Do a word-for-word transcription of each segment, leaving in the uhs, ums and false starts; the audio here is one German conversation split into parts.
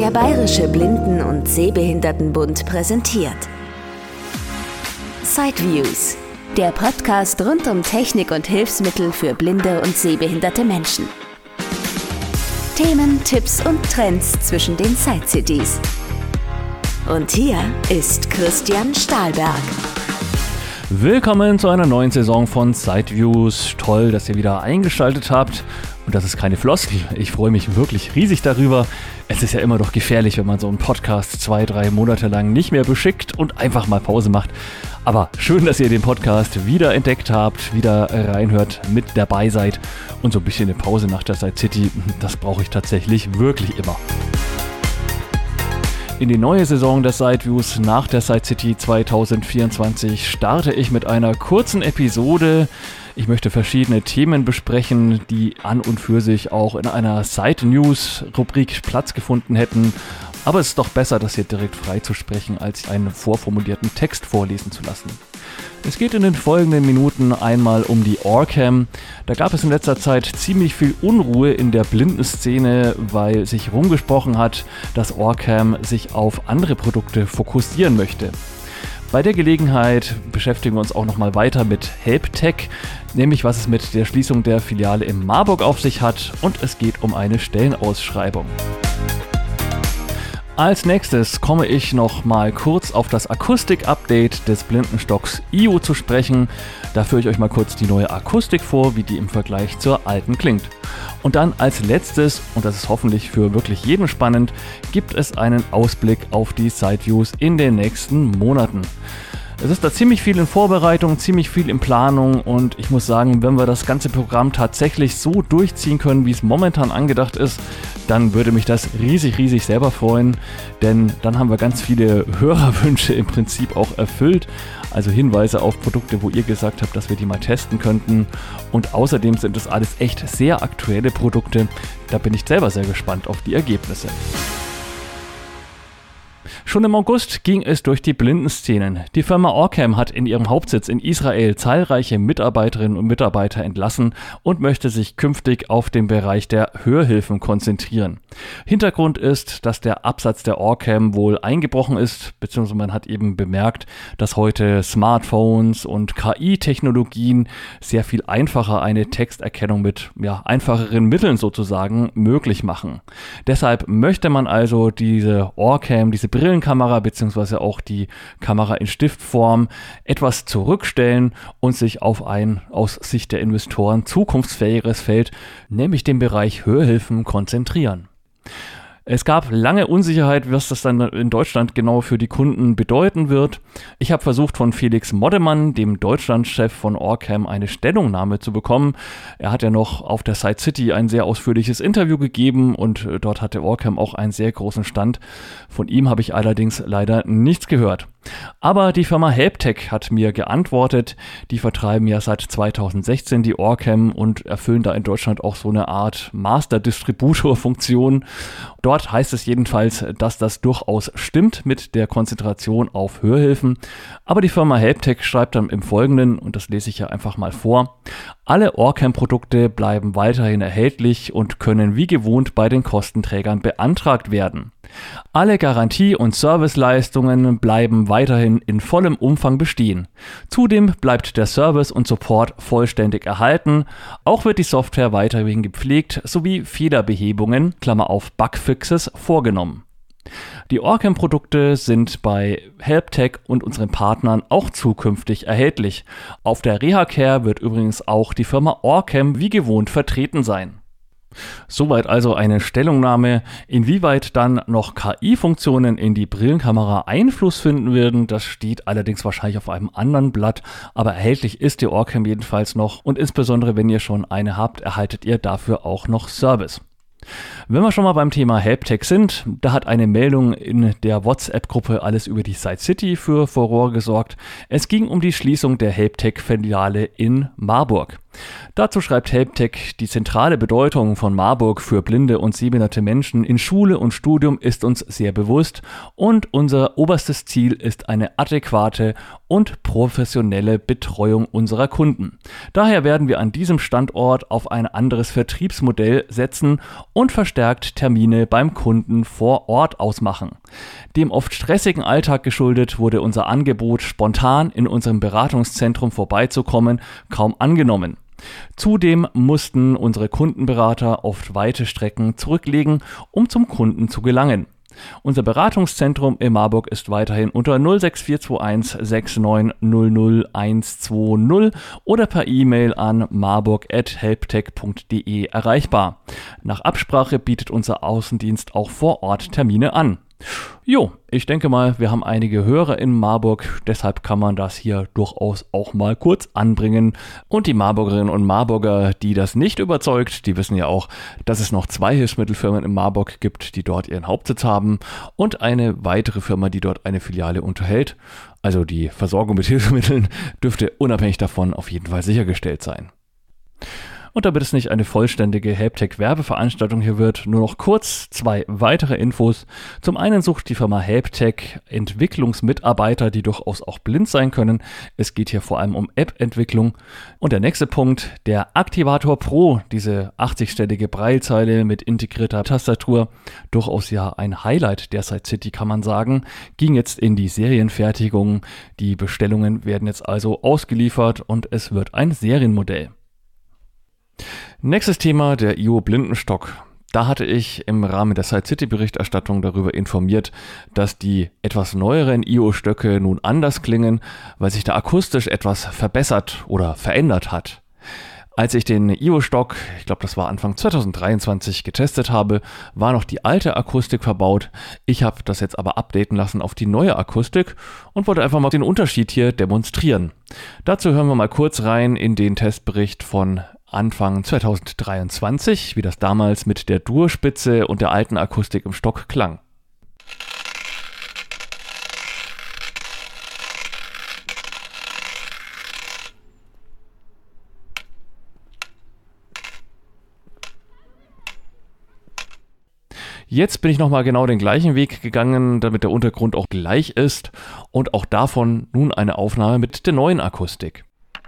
Der Bayerische Blinden- und Sehbehindertenbund präsentiert Sideviews, der Podcast rund um Technik und Hilfsmittel für blinde und sehbehinderte Menschen. Themen, Tipps und Trends zwischen den Side-Cities. Und hier ist Christian Stahlberg. Willkommen zu einer neuen Saison von Sideviews. Toll, dass ihr wieder eingeschaltet habt. Und das ist keine Floskel. Ich freue mich wirklich riesig darüber. Es ist ja immer doch gefährlich, wenn man so einen Podcast zwei, drei Monate lang nicht mehr beschickt und einfach mal Pause macht. Aber schön, dass ihr den Podcast wieder entdeckt habt, wieder reinhört, mit dabei seid. Und so ein bisschen eine Pause nach der Side City, das brauche ich tatsächlich wirklich immer. In die neue Saison der Sideviews nach der Side City zwanzig vierundzwanzig starte ich mit einer kurzen Episode. Ich möchte verschiedene Themen besprechen, die an und für sich auch in einer Side News Rubrik Platz gefunden hätten. Aber es ist doch besser, das hier direkt frei zu sprechen, als einen vorformulierten Text vorlesen zu lassen. Es geht in den folgenden Minuten einmal um die Orcam. Da gab es in letzter Zeit ziemlich viel Unruhe in der Blindenszene, weil sich rumgesprochen hat, dass Orcam sich auf andere Produkte fokussieren möchte. Bei der Gelegenheit beschäftigen wir uns auch nochmal weiter mit HelpTech, nämlich was es mit der Schließung der Filiale in Marburg auf sich hat, und es geht um eine Stellenausschreibung. Als nächstes komme ich noch mal kurz auf das Akustik-Update des Blindenstocks I O zu sprechen. Da führe ich euch mal kurz die neue Akustik vor, wie die im Vergleich zur alten klingt. Und dann als letztes, und das ist hoffentlich für wirklich jeden spannend, gibt es einen Ausblick auf die Sideviews in den nächsten Monaten. Es ist da ziemlich viel in Vorbereitung, ziemlich viel in Planung, und ich muss sagen, wenn wir das ganze Programm tatsächlich so durchziehen können, wie es momentan angedacht ist, dann würde mich das riesig, riesig selber freuen, denn dann haben wir ganz viele Hörerwünsche im Prinzip auch erfüllt, also Hinweise auf Produkte, wo ihr gesagt habt, dass wir die mal testen könnten, und außerdem sind es alles echt sehr aktuelle Produkte. Da bin ich selber sehr gespannt auf die Ergebnisse. Schon im August ging es durch die Blindenszenen. Die Firma Orcam hat in ihrem Hauptsitz in Israel zahlreiche Mitarbeiterinnen und Mitarbeiter entlassen und möchte sich künftig auf den Bereich der Hörhilfen konzentrieren. Hintergrund ist, dass der Absatz der Orcam wohl eingebrochen ist, beziehungsweise man hat eben bemerkt, dass heute Smartphones und K I-Technologien sehr viel einfacher eine Texterkennung mit ja, einfacheren Mitteln sozusagen möglich machen. Deshalb möchte man also diese Orcam, diese Brillen Kamera beziehungsweise auch die Kamera in Stiftform etwas zurückstellen und sich auf ein aus Sicht der Investoren zukunftsfähigeres Feld, nämlich den Bereich Hörhilfen, konzentrieren. Es gab lange Unsicherheit, was das dann in Deutschland genau für die Kunden bedeuten wird. Ich habe versucht, von Felix Moddemann, dem Deutschlandchef von Orcam, eine Stellungnahme zu bekommen. Er hat ja noch auf der Side City ein sehr ausführliches Interview gegeben, und dort hatte Orcam auch einen sehr großen Stand. Von ihm habe ich allerdings leider nichts gehört. Aber die Firma HelpTech hat mir geantwortet. Die vertreiben ja seit zweitausendsechzehn die Orcam und erfüllen da in Deutschland auch so eine Art Master-Distributor-Funktion. Dort heißt es jedenfalls, dass das durchaus stimmt mit der Konzentration auf Hörhilfen. Aber die Firma HelpTech schreibt dann im Folgenden, und das lese ich ja einfach mal vor: Alle Orcam-Produkte bleiben weiterhin erhältlich und können wie gewohnt bei den Kostenträgern beantragt werden. Alle Garantie- und Serviceleistungen bleiben weiterhin in vollem Umfang bestehen. Zudem bleibt der Service und Support vollständig erhalten. Auch wird die Software weiterhin gepflegt sowie Fehlerbehebungen, Klammer auf Bugfixes, vorgenommen. Die Orcam-Produkte sind bei HelpTech und unseren Partnern auch zukünftig erhältlich. Auf der RehaCare wird übrigens auch die Firma Orcam wie gewohnt vertreten sein. Soweit also eine Stellungnahme. Inwieweit dann noch K I-Funktionen in die Brillenkamera Einfluss finden werden, das steht allerdings wahrscheinlich auf einem anderen Blatt, aber erhältlich ist die Orcam jedenfalls noch, und insbesondere wenn ihr schon eine habt, erhaltet ihr dafür auch noch Service. Wenn wir schon mal beim Thema HelpTech sind, da hat eine Meldung in der WhatsApp-Gruppe Alles über die Side City für Furore gesorgt. Es ging um die Schließung der HelpTech-Filiale in Marburg. Dazu schreibt Helptech, die zentrale Bedeutung von Marburg für blinde und sehbehinderte Menschen in Schule und Studium ist uns sehr bewusst und unser oberstes Ziel ist eine adäquate und professionelle Betreuung unserer Kunden. Daher werden wir an diesem Standort auf ein anderes Vertriebsmodell setzen und verstärkt Termine beim Kunden vor Ort ausmachen. Dem oft stressigen Alltag geschuldet wurde unser Angebot, spontan in unserem Beratungszentrum vorbeizukommen, kaum angenommen. Zudem mussten unsere Kundenberater oft weite Strecken zurücklegen, um zum Kunden zu gelangen. Unser Beratungszentrum in Marburg ist weiterhin unter null sechs vier zwei eins sechs neun null null eins zwei null oder per E-Mail an marburg at helptech punkt de erreichbar. Nach Absprache bietet unser Außendienst auch vor Ort Termine an. Jo, ich denke mal, wir haben einige Hörer in Marburg, deshalb kann man das hier durchaus auch mal kurz anbringen. Und die Marburgerinnen und Marburger, die das nicht überzeugt, die wissen ja auch, dass es noch zwei Hilfsmittelfirmen in Marburg gibt, die dort ihren Hauptsitz haben und eine weitere Firma, die dort eine Filiale unterhält. Also die Versorgung mit Hilfsmitteln dürfte unabhängig davon auf jeden Fall sichergestellt sein. Und damit es nicht eine vollständige Helptech-Werbeveranstaltung hier wird, nur noch kurz zwei weitere Infos. Zum einen sucht die Firma Helptech Entwicklungsmitarbeiter, die durchaus auch blind sein können. Es geht hier vor allem um App-Entwicklung. Und der nächste Punkt, der Aktivator Pro, diese achtzig-stellige Braillezeile mit integrierter Tastatur, durchaus ja ein Highlight der Side City, kann man sagen, ging jetzt in die Serienfertigung. Die Bestellungen werden jetzt also ausgeliefert und es wird ein Serienmodell. Nächstes Thema, der I O Blindenstock. Da hatte ich im Rahmen der Side City Berichterstattung darüber informiert, dass die etwas neueren I O-Stöcke nun anders klingen, weil sich da akustisch etwas verbessert oder verändert hat. Als ich den I O-Stock, ich glaube das war Anfang zwanzig dreiundzwanzig, getestet habe, war noch die alte Akustik verbaut. Ich habe das jetzt aber updaten lassen auf die neue Akustik und wollte einfach mal den Unterschied hier demonstrieren. Dazu hören wir mal kurz rein in den Testbericht von Anfang zwanzig dreiundzwanzig, wie das damals mit der Dur-Spitze und der alten Akustik im Stock klang. Jetzt bin ich nochmal genau den gleichen Weg gegangen, damit der Untergrund auch gleich ist und auch davon nun eine Aufnahme mit der neuen Akustik.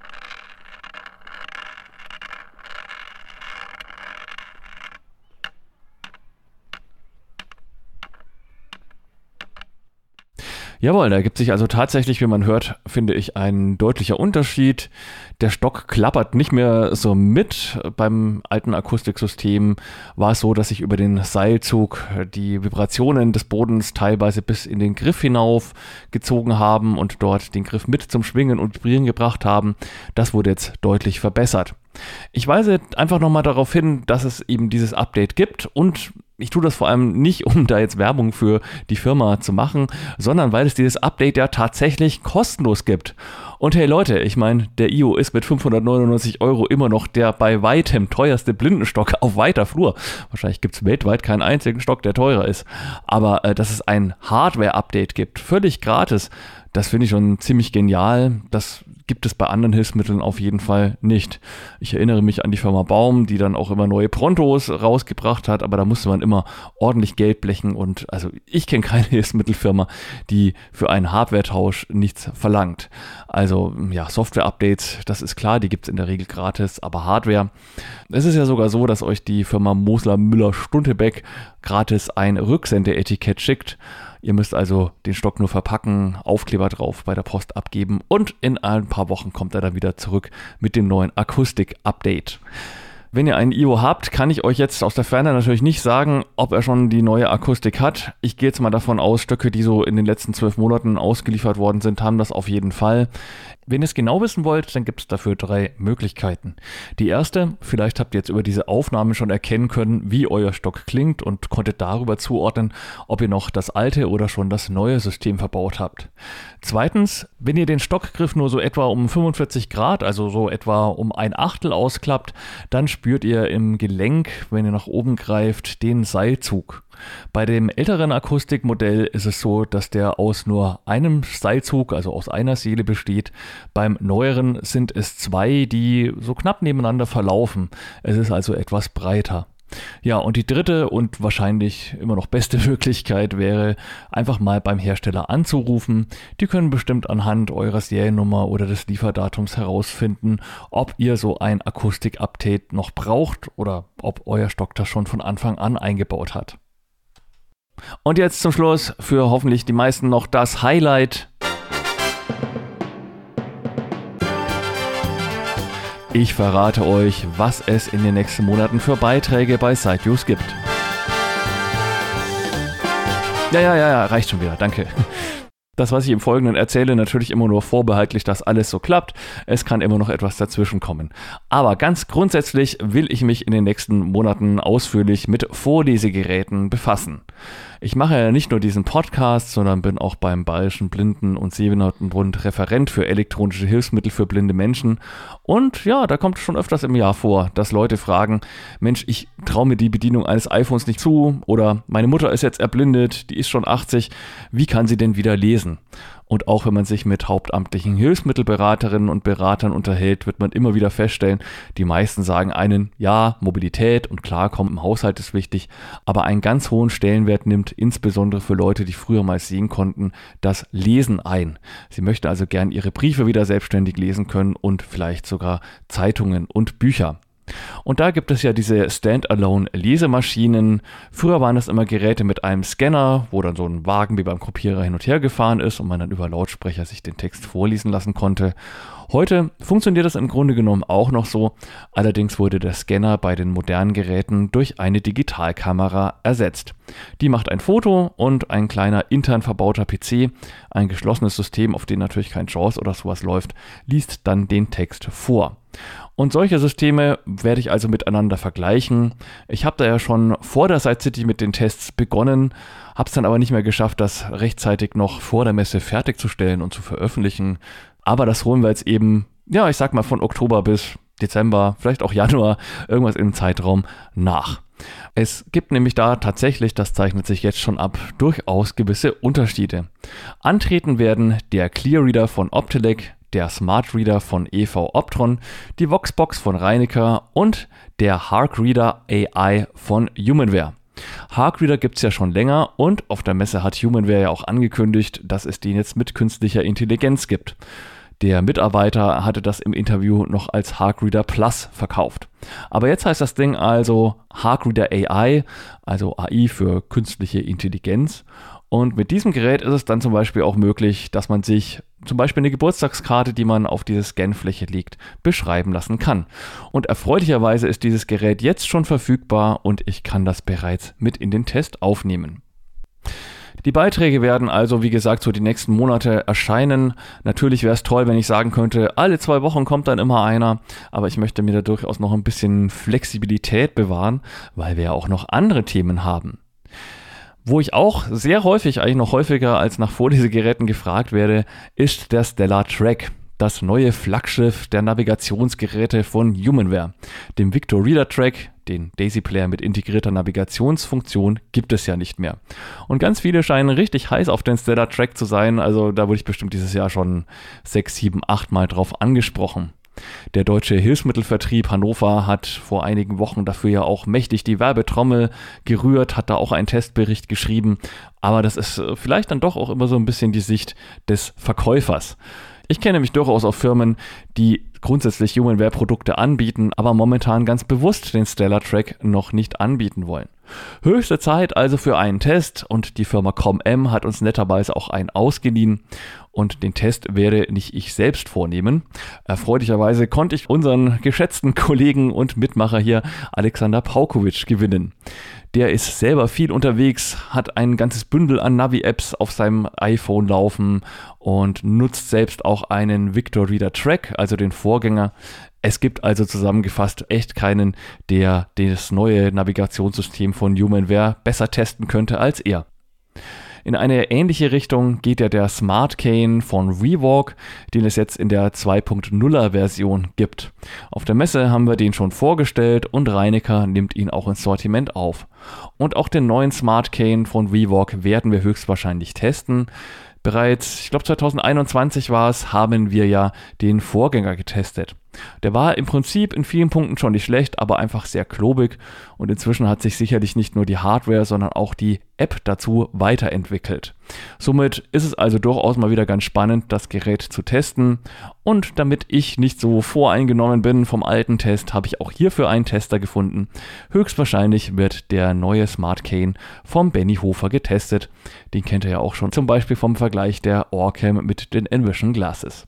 Jawohl, da gibt sich also tatsächlich, wie man hört, finde ich, ein deutlicher Unterschied. Der Stock klappert nicht mehr so mit. Beim alten Akustiksystem war es so, dass sich über den Seilzug die Vibrationen des Bodens teilweise bis in den Griff hinauf gezogen haben und dort den Griff mit zum Schwingen und Vibrieren gebracht haben. Das wurde jetzt deutlich verbessert. Ich weise einfach nochmal darauf hin, dass es eben dieses Update gibt und ich tue das vor allem nicht, um da jetzt Werbung für die Firma zu machen, sondern weil es dieses Update ja tatsächlich kostenlos gibt. Und hey Leute, ich meine, der I O ist mit fünfhundertneunundneunzig Euro immer noch der bei weitem teuerste Blindenstock auf weiter Flur. Wahrscheinlich gibt es weltweit keinen einzigen Stock, der teurer ist. Aber äh, dass es ein Hardware-Update gibt, völlig gratis, das finde ich schon ziemlich genial. Das gibt es bei anderen Hilfsmitteln auf jeden Fall nicht. Ich erinnere mich an die Firma Baum, die dann auch immer neue Prontos rausgebracht hat, aber da musste man immer ordentlich Geld blechen und also ich kenne keine Hilfsmittelfirma, die für einen Hardware-Tausch nichts verlangt. Also ja, Software-Updates, das ist klar, die gibt es in der Regel gratis, aber Hardware, es ist ja sogar so, dass euch die Firma Mosler Müller Stuntebeck gratis ein Rücksendeetikett schickt. Ihr müsst also den Stock nur verpacken, Aufkleber drauf bei der Post abgeben und in ein paar Wochen kommt er dann wieder zurück mit dem neuen Akustik-Update. Wenn ihr einen I O habt, kann ich euch jetzt aus der Ferne natürlich nicht sagen, ob er schon die neue Akustik hat. Ich gehe jetzt mal davon aus, Stöcke, die so in den letzten zwölf Monaten ausgeliefert worden sind, haben das auf jeden Fall. Wenn ihr es genau wissen wollt, dann gibt es dafür drei Möglichkeiten. Die erste, vielleicht habt ihr jetzt über diese Aufnahme schon erkennen können, wie euer Stock klingt und konntet darüber zuordnen, ob ihr noch das alte oder schon das neue System verbaut habt. Zweitens, wenn ihr den Stockgriff nur so etwa um fünfundvierzig Grad, also so etwa um ein Achtel ausklappt, dann spürt ihr im Gelenk, wenn ihr nach oben greift, den Seilzug. Bei dem älteren Akustikmodell ist es so, dass der aus nur einem Seilzug, also aus einer Seele besteht. Beim neueren sind es zwei, die so knapp nebeneinander verlaufen. Es ist also etwas breiter. Ja, und die dritte und wahrscheinlich immer noch beste Möglichkeit wäre, einfach mal beim Hersteller anzurufen. Die können bestimmt anhand eurer Seriennummer oder des Lieferdatums herausfinden, ob ihr so ein Akustik-Update noch braucht oder ob euer Stock das schon von Anfang an eingebaut hat. Und jetzt zum Schluss für hoffentlich die meisten noch das Highlight. Ich verrate euch, was es in den nächsten Monaten für Beiträge bei SiteViews gibt. Ja, ja, ja, ja, reicht schon wieder, danke. Das, was ich im Folgenden erzähle, natürlich immer nur vorbehaltlich, dass alles so klappt. Es kann immer noch etwas dazwischen kommen. Aber ganz grundsätzlich will ich mich in den nächsten Monaten ausführlich mit Vorlesegeräten befassen. Ich mache ja nicht nur diesen Podcast, sondern bin auch beim Bayerischen Blinden- und Sehbehindertenbund Referent für elektronische Hilfsmittel für blinde Menschen. Und ja, da kommt schon öfters im Jahr vor, dass Leute fragen, Mensch, ich traue mir die Bedienung eines iPhones nicht zu oder meine Mutter ist jetzt erblindet, die ist schon achtzig, wie kann sie denn wieder lesen? Und auch wenn man sich mit hauptamtlichen Hilfsmittelberaterinnen und Beratern unterhält, wird man immer wieder feststellen, die meisten sagen einen, ja, Mobilität und Klarkommen im Haushalt ist wichtig, aber einen ganz hohen Stellenwert nimmt insbesondere für Leute, die früher mal sehen konnten, das Lesen ein. Sie möchten also gern ihre Briefe wieder selbstständig lesen können und vielleicht sogar Zeitungen und Bücher. Und da gibt es ja diese Standalone-Lesemaschinen. Früher waren das immer Geräte mit einem Scanner, wo dann so ein Wagen wie beim Kopierer hin und her gefahren ist und man dann über Lautsprecher sich den Text vorlesen lassen konnte. Heute funktioniert das im Grunde genommen auch noch so. Allerdings wurde der Scanner bei den modernen Geräten durch eine Digitalkamera ersetzt. Die macht ein Foto und ein kleiner intern verbauter P C, ein geschlossenes System, auf dem natürlich kein JAWS oder sowas läuft, liest dann den Text vor. Und solche Systeme werde ich also miteinander vergleichen. Ich habe da ja schon vor der Site City mit den Tests begonnen, habe es dann aber nicht mehr geschafft, das rechtzeitig noch vor der Messe fertigzustellen und zu veröffentlichen. Aber das holen wir jetzt eben, ja, ich sag mal von Oktober bis Dezember, vielleicht auch Januar, irgendwas im Zeitraum nach. Es gibt nämlich da tatsächlich, das zeichnet sich jetzt schon ab, durchaus gewisse Unterschiede. Antreten werden der Clearreader von Optelec, der Smart Reader von E V Optron, die Voxbox von Reinecker und der HarkReader A I von Humanware. HarkReader gibt es ja schon länger und auf der Messe hat Humanware ja auch angekündigt, dass es den jetzt mit künstlicher Intelligenz gibt. Der Mitarbeiter hatte das im Interview noch als HarkReader Plus verkauft. Aber jetzt heißt das Ding also HarkReader A I, also A I für künstliche Intelligenz. Und mit diesem Gerät ist es dann zum Beispiel auch möglich, dass man sich zum Beispiel eine Geburtstagskarte, die man auf diese Scanfläche legt, beschreiben lassen kann. Und erfreulicherweise ist dieses Gerät jetzt schon verfügbar und ich kann das bereits mit in den Test aufnehmen. Die Beiträge werden also, wie gesagt, so die nächsten Monate erscheinen. Natürlich wäre es toll, wenn ich sagen könnte, alle zwei Wochen kommt dann immer einer, aber ich möchte mir da durchaus noch ein bisschen Flexibilität bewahren, weil wir ja auch noch andere Themen haben. Wo ich auch sehr häufig, eigentlich noch häufiger als nach Vorlesegeräten gefragt werde, ist der Stellar Track, das neue Flaggschiff der Navigationsgeräte von Humanware. Dem Victor Reader Track, den Daisy Player mit integrierter Navigationsfunktion, gibt es ja nicht mehr. Und ganz viele scheinen richtig heiß auf den Stellar Track zu sein, also da wurde ich bestimmt dieses Jahr schon sechs, sieben, acht Mal drauf angesprochen. Der Deutsche Hilfsmittelvertrieb Hannover hat vor einigen Wochen dafür ja auch mächtig die Werbetrommel gerührt, hat da auch einen Testbericht geschrieben, aber das ist vielleicht dann doch auch immer so ein bisschen die Sicht des Verkäufers. Ich kenne nämlich durchaus auch Firmen, die grundsätzlich Humanware-Produkte anbieten, aber momentan ganz bewusst den Stellar Track noch nicht anbieten wollen. Höchste Zeit also für einen Test und die Firma ComM hat uns netterweise auch einen ausgeliehen und den Test werde nicht ich selbst vornehmen. Erfreulicherweise konnte ich unseren geschätzten Kollegen und Mitmacher hier Alexander Paukowitsch gewinnen. Der ist selber viel unterwegs, hat ein ganzes Bündel an Navi-Apps auf seinem iPhone laufen und nutzt selbst auch einen Victor Reader Track, also den Vorgänger. Es gibt also zusammengefasst echt keinen, der das neue Navigationssystem von Humanware besser testen könnte als er. In eine ähnliche Richtung geht ja der Smart Cane von Revok, den es jetzt in der zwei Punkt nuller Version gibt. Auf der Messe haben wir den schon vorgestellt und Reinecker nimmt ihn auch ins Sortiment auf. Und auch den neuen Smart Cane von Revok werden wir höchstwahrscheinlich testen. Bereits, ich glaube zwanzig einundzwanzig war es, haben wir ja den Vorgänger getestet. Der war im Prinzip in vielen Punkten schon nicht schlecht, aber einfach sehr klobig und inzwischen hat sich sicherlich nicht nur die Hardware, sondern auch die App dazu weiterentwickelt. Somit ist es also durchaus mal wieder ganz spannend, das Gerät zu testen und damit ich nicht so voreingenommen bin vom alten Test, habe ich auch hierfür einen Tester gefunden. Höchstwahrscheinlich wird der neue Smart Cane vom Benny Hofer getestet. Den kennt ihr ja auch schon, zum Beispiel vom Vergleich der Orcam mit den Envision Glasses.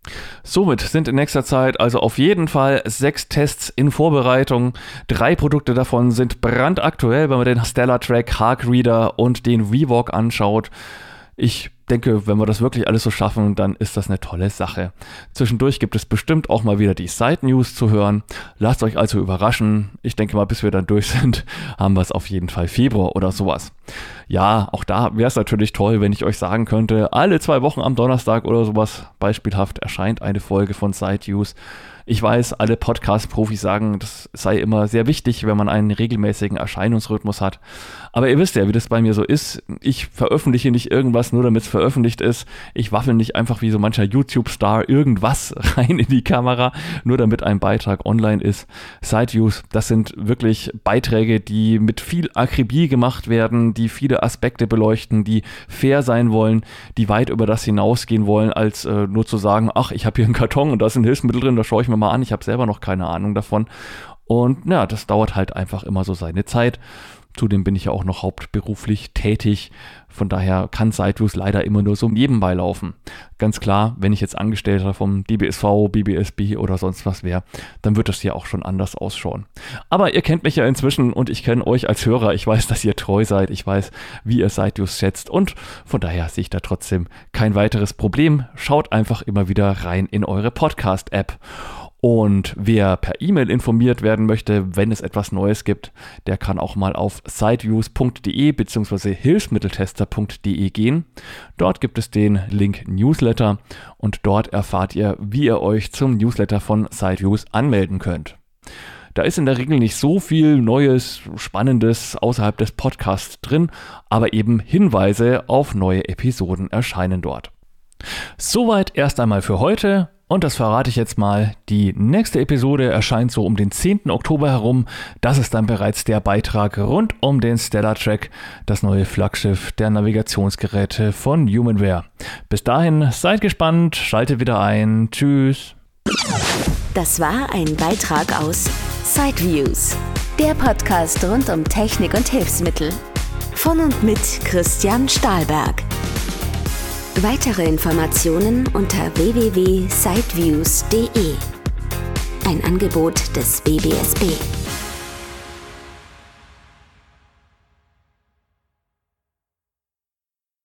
Somit sind in nächster Zeit also auf jeden Fall sechs Tests in Vorbereitung. Drei Produkte davon sind brandaktuell, wenn man den StellarTrak Hark Reader und den Revok anschaut. Ich denke, wenn wir das wirklich alles so schaffen, dann ist das eine tolle Sache. Zwischendurch gibt es bestimmt auch mal wieder die Side News zu hören. Lasst euch also überraschen. Ich denke mal, bis wir dann durch sind, haben wir es auf jeden Fall Februar oder sowas. Ja, auch da wäre es natürlich toll, wenn ich euch sagen könnte, alle zwei Wochen am Donnerstag oder sowas beispielhaft erscheint eine Folge von Side News. Ich weiß, alle Podcast-Profis sagen, das sei immer sehr wichtig, wenn man einen regelmäßigen Erscheinungsrhythmus hat. Aber ihr wisst ja, wie das bei mir so ist. Ich veröffentliche nicht irgendwas, nur damit es veröffentlicht ist. Ich waffel nicht einfach wie so mancher YouTube-Star irgendwas rein in die Kamera, nur damit ein Beitrag online ist. Side-Views, das sind wirklich Beiträge, die mit viel Akribie gemacht werden, die viele Aspekte beleuchten, die fair sein wollen, die weit über das hinausgehen wollen, als äh, nur zu sagen, ach, ich habe hier einen Karton und da sind Hilfsmittel drin, da schaue ich mir mal an, ich habe selber noch keine Ahnung davon. Und ja, das dauert halt einfach immer so seine Zeit. Zudem bin ich ja auch noch hauptberuflich tätig. Von daher kann SideViews leider immer nur so nebenbei laufen. Ganz klar, wenn ich jetzt Angestellter vom D B S V, B B S B oder sonst was wäre, dann wird das hier auch schon anders ausschauen. Aber ihr kennt mich ja inzwischen und ich kenne euch als Hörer. Ich weiß, dass ihr treu seid. Ich weiß, wie ihr SideViews schätzt und von daher sehe ich da trotzdem kein weiteres Problem. Schaut einfach immer wieder rein in eure Podcast-App. Und wer per E-Mail informiert werden möchte, wenn es etwas Neues gibt, der kann auch mal auf sideviews punkt de bzw. hilfsmitteltester punkt de gehen. Dort gibt es den Link Newsletter und dort erfahrt ihr, wie ihr euch zum Newsletter von SideViews anmelden könnt. Da ist in der Regel nicht so viel Neues, Spannendes außerhalb des Podcasts drin, aber eben Hinweise auf neue Episoden erscheinen dort. Soweit erst einmal für heute. Und das verrate ich jetzt mal, die nächste Episode erscheint so um den zehnten Oktober herum. Das ist dann bereits der Beitrag rund um den StellarTrak, das neue Flaggschiff der Navigationsgeräte von Humanware. Bis dahin, seid gespannt, schaltet wieder ein. Tschüss. Das war ein Beitrag aus SideViews, der Podcast rund um Technik und Hilfsmittel. Von und mit Christian Stahlberg. Weitere Informationen unter w w w punkt sideviews punkt de. Ein Angebot des B B S B.